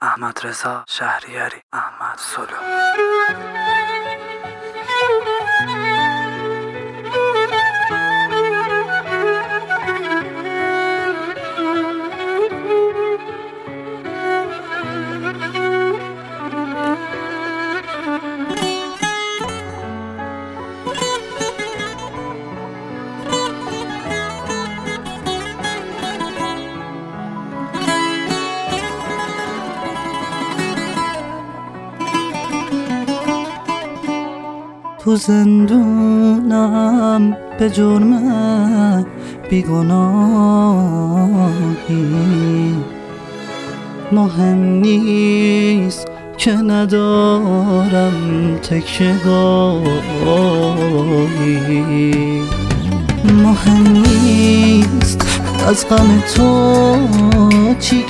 احمد رضا شهریاری، احمد سلو. تو زندونم به جرم بیگناهی، مهم نیست که ندارم تکیه‌گاهی، مهم نیست از غم تو چی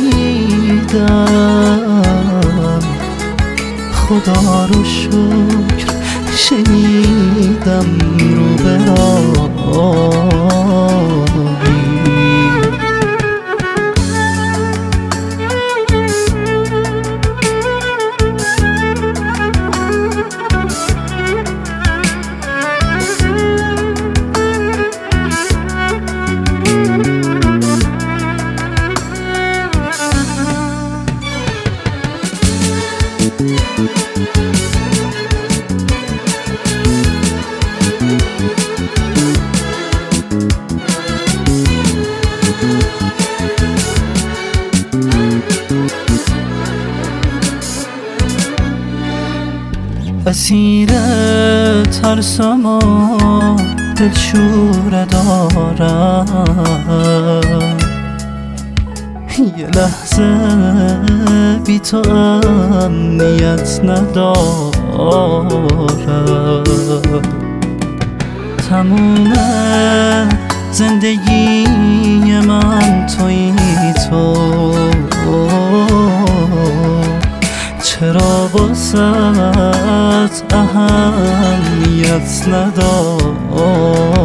کشیدم، خدا رو شکر شنیدم رو به راهی. اسیر ترسم و دلشوره دارم، یه لحظه بی تو امنیت ندارم، تموم زندگی من تویی تو، چرا واسه اهمیت ندارم.